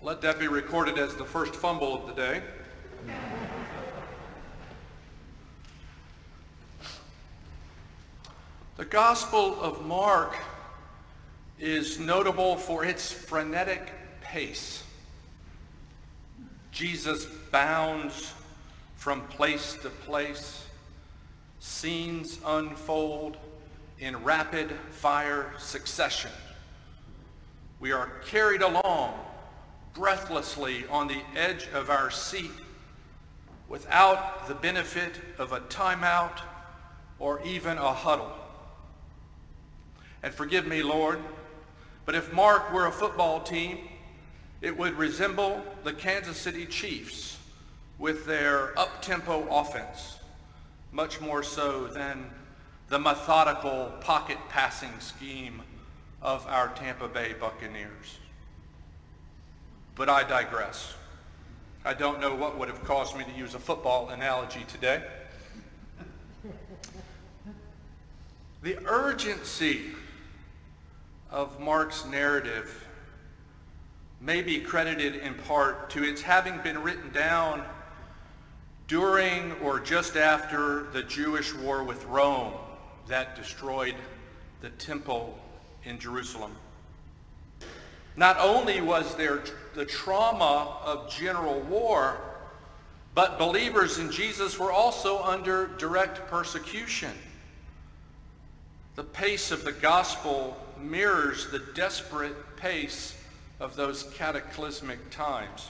Let that be recorded as the first fumble of the day. The Gospel of Mark is notable for its frenetic pace. Jesus bounds from place to place. Scenes unfold in rapid fire succession. We are carried along breathlessly on the edge of our seat without the benefit of a timeout or even a huddle. And forgive me, Lord, but if Mark were a football team, it would resemble the Kansas City Chiefs with their up-tempo offense, much more so than the methodical pocket passing scheme of our Tampa Bay Buccaneers. But I digress. I don't know what would have caused me to use a football analogy today. The urgency of Mark's narrative may be credited in part to its having been written down during or just after the Jewish war with Rome that destroyed the temple in Jerusalem. Not only was there the trauma of general war, but believers in Jesus were also under direct persecution. The pace of the gospel mirrors the desperate pace of those cataclysmic times.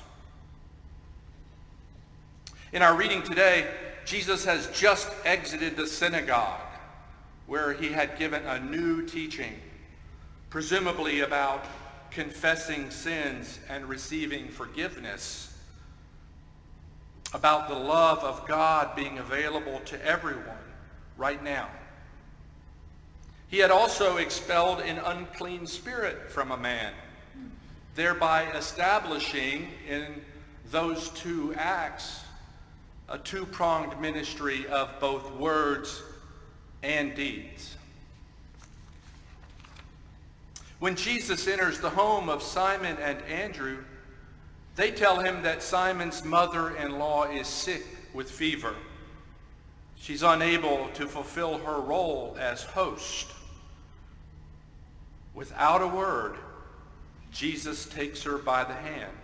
In our reading today, Jesus has just exited the synagogue where he had given a new teaching, presumably about confessing sins and receiving forgiveness, about the love of God being available to everyone right now. He had also expelled an unclean spirit from a man, thereby establishing in those two acts a two-pronged ministry of both words and deeds. When Jesus enters the home of Simon and Andrew, they tell him that Simon's mother-in-law is sick with fever. She's unable to fulfill her role as host. Without a word, Jesus takes her by the hand.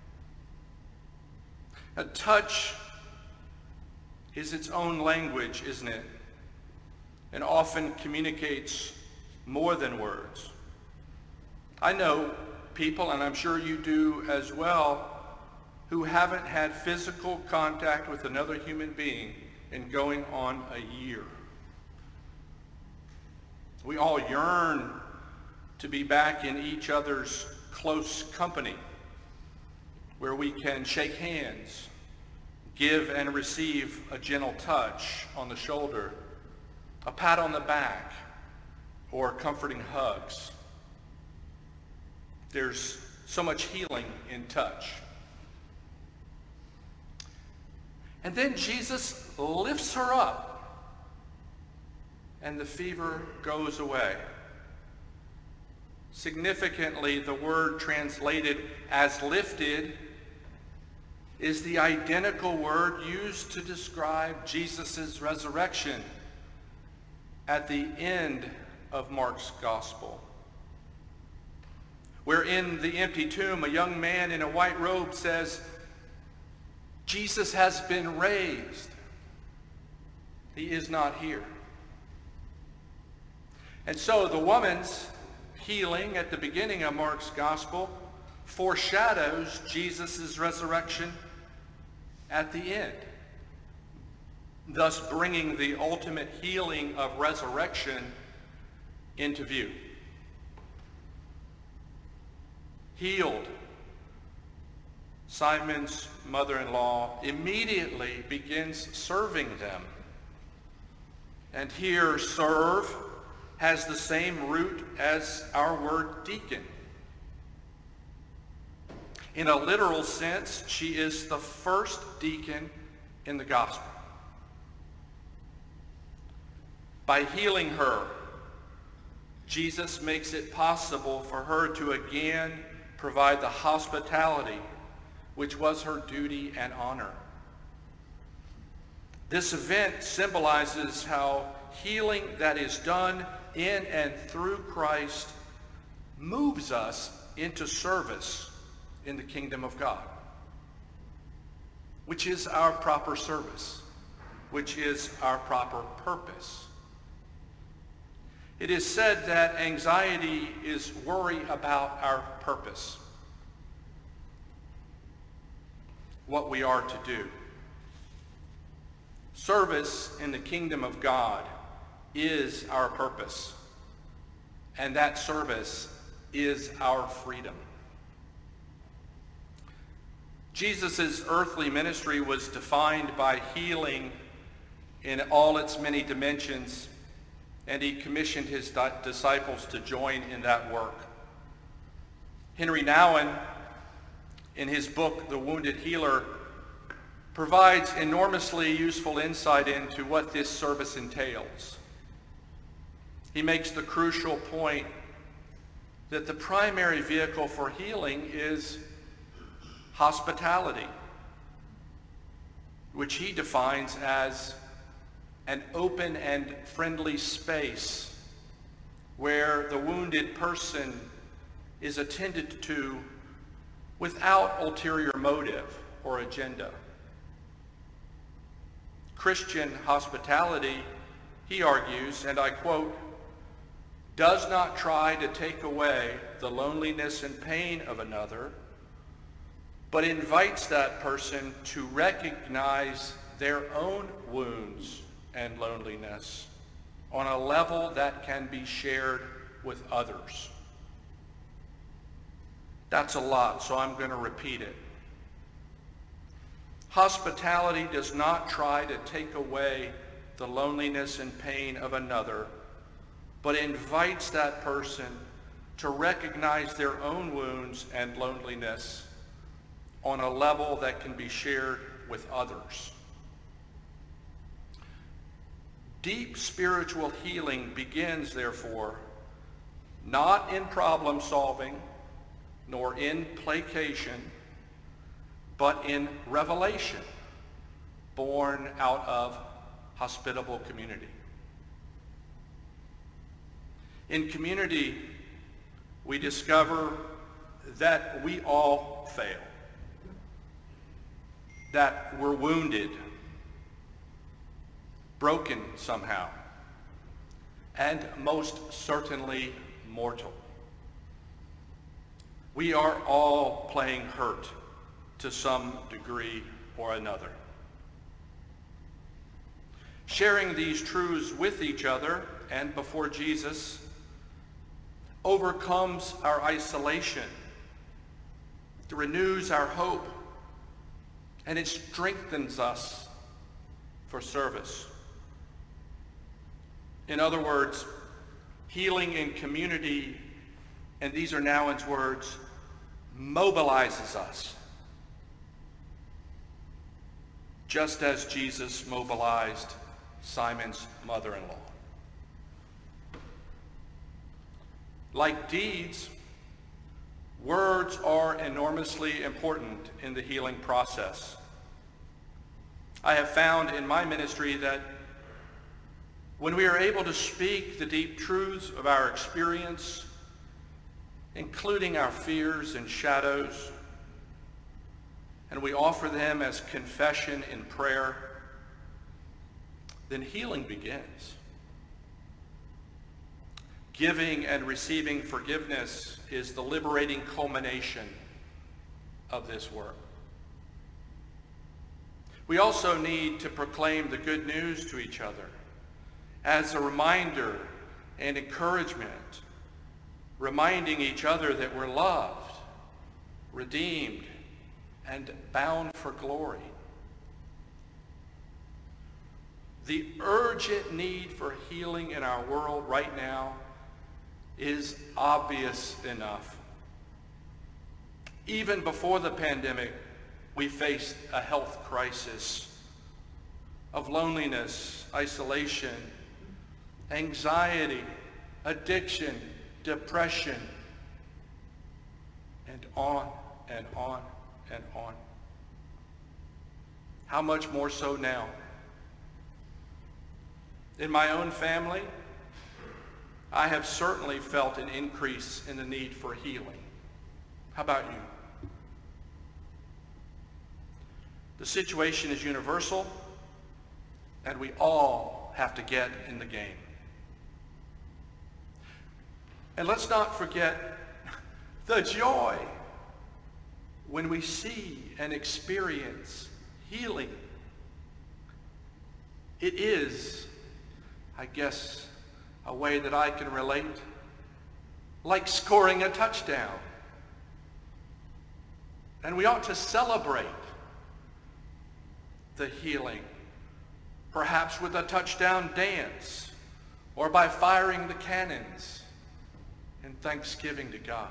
A touch is its own language, isn't it? And often communicates more than words. I know people, and I'm sure you do as well, who haven't had physical contact with another human being in going on a year. We all yearn to be back in each other's close company, where we can shake hands, give and receive a gentle touch on the shoulder, a pat on the back, or comforting hugs. There's so much healing in touch. And then Jesus lifts her up, and the fever goes away. Significantly, the word translated as lifted is the identical word used to describe Jesus' resurrection at the end of Mark's gospel, where in the empty tomb, a young man in a white robe says, Jesus has been raised. He is not here. And so the woman's healing at the beginning of Mark's gospel foreshadows Jesus' resurrection at the end, thus bringing the ultimate healing of resurrection into view. Healed, Simon's mother-in-law immediately begins serving them. And here, serve has the same root as our word deacon. In a literal sense, she is the first deacon in the gospel. By healing her, Jesus makes it possible for her to again provide the hospitality which was her duty and honor. This event symbolizes how healing that is done in and through Christ moves us into service in the kingdom of God, which is our proper service, which is our proper purpose. It is said that anxiety is worry about our purpose, what we are to do. Service in the kingdom of God is our purpose, and that service is our freedom. Jesus' earthly ministry was defined by healing in all its many dimensions, and he commissioned his disciples to join in that work. Henry Nouwen, in his book, The Wounded Healer, provides enormously useful insight into what this service entails. He makes the crucial point that the primary vehicle for healing is hospitality, which he defines as an open and friendly space where the wounded person is attended to without ulterior motive or agenda. Christian hospitality, he argues, and I quote, does not try to take away the loneliness and pain of another, but invites that person to recognize their own wounds and loneliness on a level that can be shared with others. That's a lot, so I'm going to repeat it. Hospitality does not try to take away the loneliness and pain of another, but invites that person to recognize their own wounds and loneliness on a level that can be shared with others. Deep spiritual healing begins, therefore, not in problem solving, nor in placation, but in revelation, born out of hospitable community. In community, we discover that we all fail, that we're wounded, broken somehow, and most certainly mortal. We are all playing hurt to some degree or another. Sharing these truths with each other and before Jesus overcomes our isolation. It renews our hope, and it strengthens us for service. In other words, healing in community, and these are Nouwen's words, mobilizes us, just as Jesus mobilized Simon's mother-in-law. Like deeds, words are enormously important in the healing process. I have found in my ministry that when we are able to speak the deep truths of our experience, including our fears and shadows, and we offer them as confession in prayer, then healing begins. Giving and receiving forgiveness is the liberating culmination of this work. We also need to proclaim the good news to each other as a reminder and encouragement, reminding each other that we're loved, redeemed, and bound for glory. The urgent need for healing in our world right now is obvious enough. Even before the pandemic, we faced a health crisis of loneliness, isolation, anxiety, addiction, depression, and on and on and on. How much more so now? In my own family, I have certainly felt an increase in the need for healing. How about you? The situation is universal, and we all have to get in the game. And let's not forget the joy when we see and experience healing. It is, I guess, a way that I can relate, like scoring a touchdown. And we ought to celebrate the healing, perhaps with a touchdown dance or by firing the cannons in thanksgiving to God.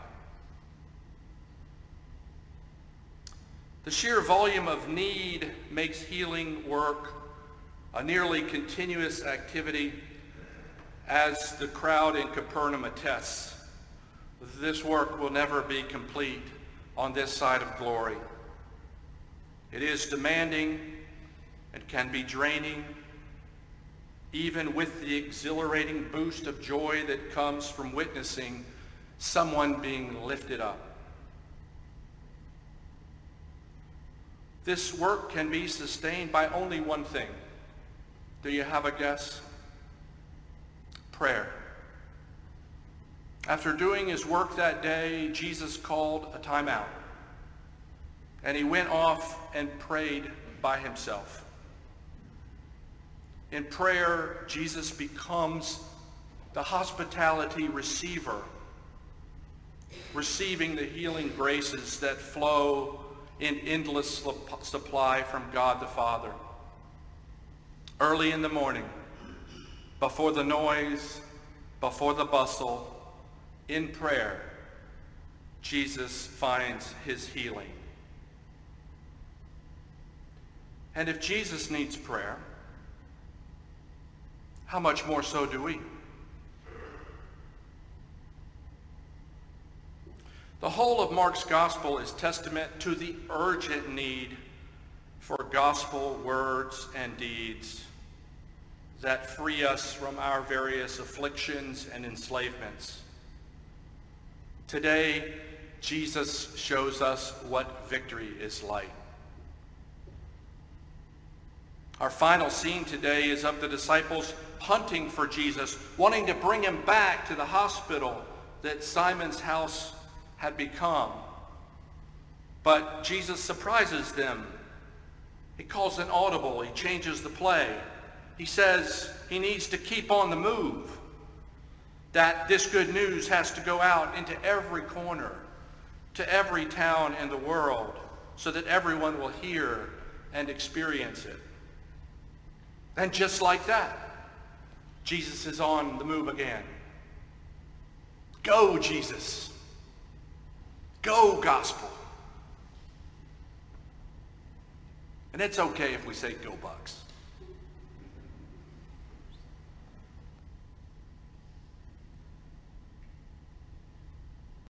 The sheer volume of need makes healing work a nearly continuous activity. As the crowd in Capernaum attests, this work will never be complete on this side of glory. It is demanding and can be draining, even with the exhilarating boost of joy that comes from witnessing someone being lifted up. This work can be sustained by only one thing. Do you have a guess? Prayer. After doing his work that day, Jesus called a timeout, and he went off and prayed by himself. In prayer, Jesus becomes the hospitality receiver, receiving the healing graces that flow in endless supply from God the Father. Early in the morning, before the noise, before the bustle, in prayer, Jesus finds his healing. And if Jesus needs prayer, how much more so do we? The whole of Mark's gospel is testament to the urgent need for gospel words and deeds that free us from our various afflictions and enslavements. Today, Jesus shows us what victory is like. Our final scene today is of the disciples hunting for Jesus, wanting to bring him back to the hospital that Simon's house had become. But Jesus surprises them. He calls an audible. He changes the play. He says he needs to keep on the move, that this good news has to go out into every corner, to every town in the world, so that everyone will hear and experience it. And just like that, Jesus is on the move again. Go, Jesus. Go, gospel. And it's okay if we say go, Bucks.